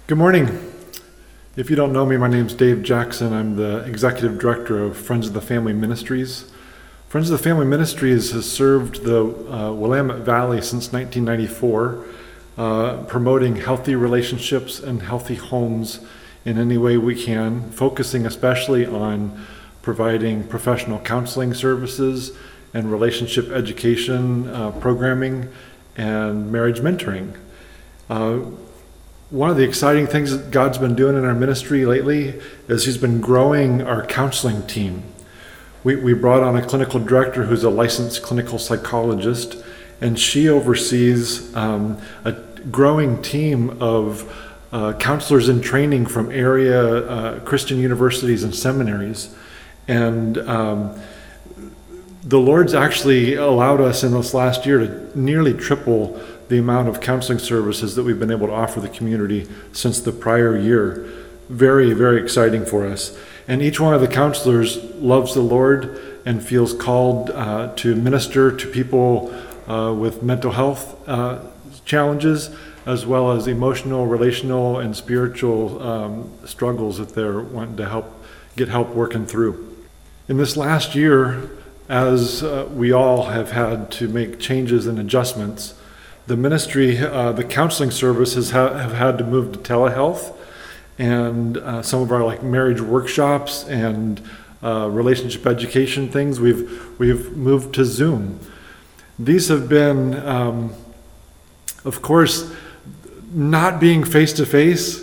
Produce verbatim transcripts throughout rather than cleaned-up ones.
Good morning. If you don't know me, my name's Dave Jackson. I'm the Executive Director of Friends of the Family Ministries. Friends of the Family Ministries has served the uh, Willamette Valley since nineteen ninety-four, uh, promoting healthy relationships and healthy homes in any way we can, focusing especially on providing professional counseling services and relationship education uh, programming and marriage mentoring. Uh, One of the exciting things that God's been doing in our ministry lately is He's been growing our counseling team. We, we brought on a clinical director who's a licensed clinical psychologist, and she oversees um, a growing team of uh, counselors in training from area uh, Christian universities and seminaries. And um, the Lord's actually allowed us in this last year to nearly triple the amount of counseling services that we've been able to offer the community since the prior year. Very, very exciting for us. And each one of the counselors loves the Lord and feels called uh, to minister to people uh, with mental health uh, challenges, as well as emotional, relational, and spiritual um, struggles that they're wanting to help get help working through. In this last year, as uh, we all have had to make changes and adjustments, the ministry, uh, the counseling services ha- have had to move to telehealth, and uh, some of our like marriage workshops and uh, relationship education things, we've we've moved to Zoom. These have been, um, of course, not being face to face.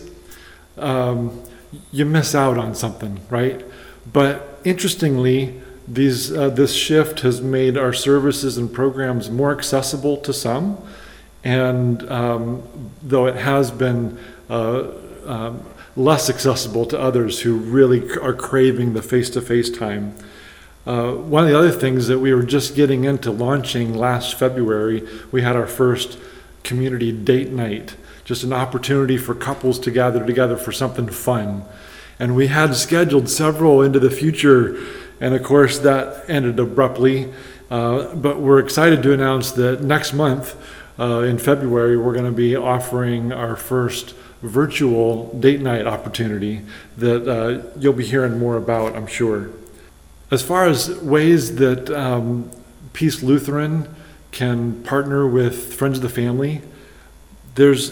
You miss out on something, right? But interestingly, these uh, this shift has made our services and programs more accessible to some. And um, though it has been uh, um, less accessible to others who really are craving the face-to-face time. Uh, one of the other things that we were just getting into launching last February, we had our first community date night, just an opportunity for couples to gather together for something fun. And we had scheduled several into the future, and of course that ended abruptly. Uh, but we're excited to announce that next month, Uh, in February, we're going to be offering our first virtual date night opportunity that uh, you'll be hearing more about, I'm sure. As far as ways that um, Peace Lutheran can partner with Friends of the Family, there's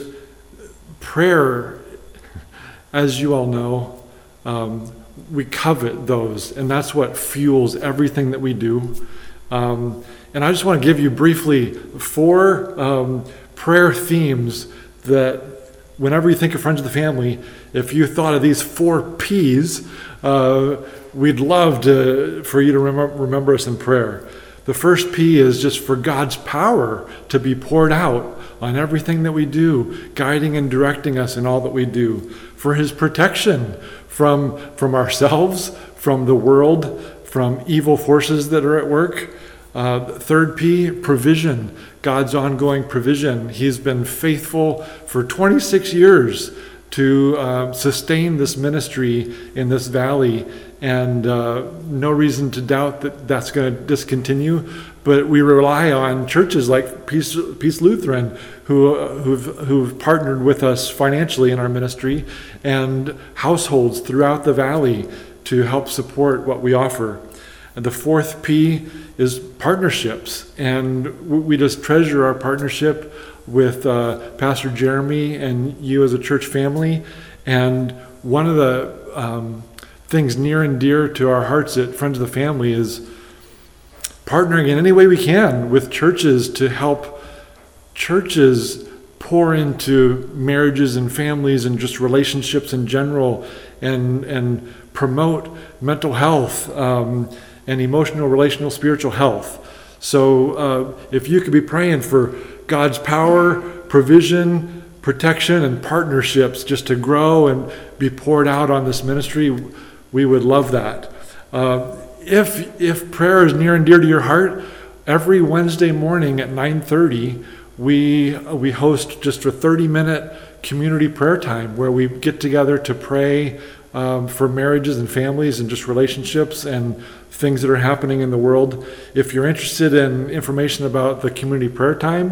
prayer, as you all know, um, we covet those, and that's what fuels everything that we do. Um, And I just want to give you briefly four um, prayer themes that whenever you think of Friends of the Family, if you thought of these four P's, uh, we'd love to for you to remember, remember us in prayer. The first P is just for God's power to be poured out on everything that we do, guiding and directing us in all that we do. For His protection from, from ourselves, from the world, from evil forces that are at work. Uh, third P, provision, God's ongoing provision. He's been faithful for twenty-six years to uh, sustain this ministry in this valley, and uh, no reason to doubt that that's going to discontinue. But we rely on churches like Peace, Peace Lutheran, who, who've, who've partnered with us financially in our ministry, and households throughout the valley to help support what we offer. And the fourth P is partnerships, and we just treasure our partnership with uh, Pastor Jeremy and you as a church family. And one of the um, things near and dear to our hearts at Friends of the Family is partnering in any way we can with churches to help churches pour into marriages and families and just relationships in general, and and promote mental health, um, and emotional, relational, spiritual health. So uh, if you could be praying for God's power, provision, protection, and partnerships just to grow and be poured out on this ministry, we would love that. Uh, if if prayer is near and dear to your heart, every Wednesday morning at nine thirty, we we host just a thirty-minute community prayer time where we get together to pray um, for marriages and families and just relationships and things that are happening in the world. If you're interested in information about the community prayer time,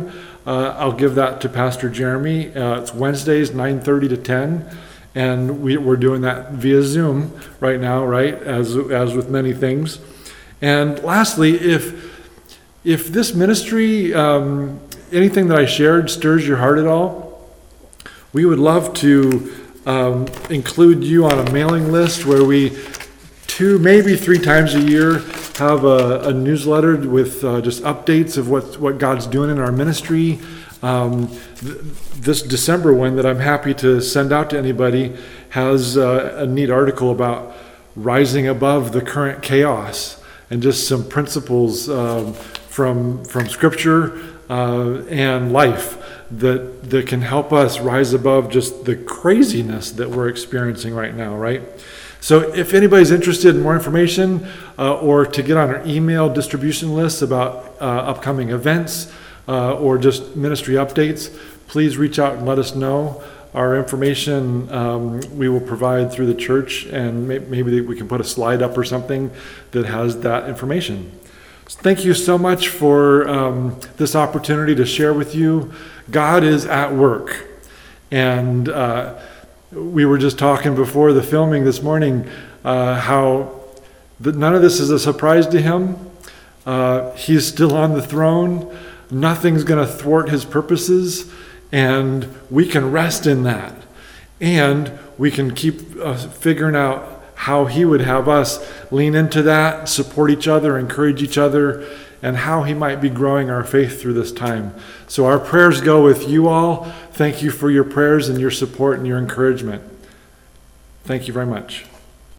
uh, I'll give that to Pastor Jeremy. Uh, it's Wednesdays, nine thirty to ten. And we, we're doing that via Zoom right now, right? As as with many things. And lastly, if if this ministry, um, anything that I shared stirs your heart at all, we would love to um, include you on a mailing list where we two, maybe three times a year have a, a newsletter with uh, just updates of what what God's doing in our ministry. Um, th- this December one that I'm happy to send out to anybody has uh, a neat article about rising above the current chaos and just some principles um, from from Scripture uh, and life that that can help us rise above just the craziness that we're experiencing right now, right? So if anybody's interested in more information uh, or to get on our email distribution lists about uh, upcoming events, Uh, or just ministry updates, please reach out and let us know. Our information um, we will provide through the church, and may- maybe we can put a slide up or something that has that information. So thank you so much for um, this opportunity to share with you. God is at work. And uh, we were just talking before the filming this morning uh, how that none of this is a surprise to him. Uh, he's still on the throne. Nothing's going to thwart his purposes, and we can rest in that. And we can keep uh, figuring out how he would have us lean into that, support each other, encourage each other, and how he might be growing our faith through this time. So our prayers go with you all. Thank you for your prayers and your support and your encouragement. Thank you very much.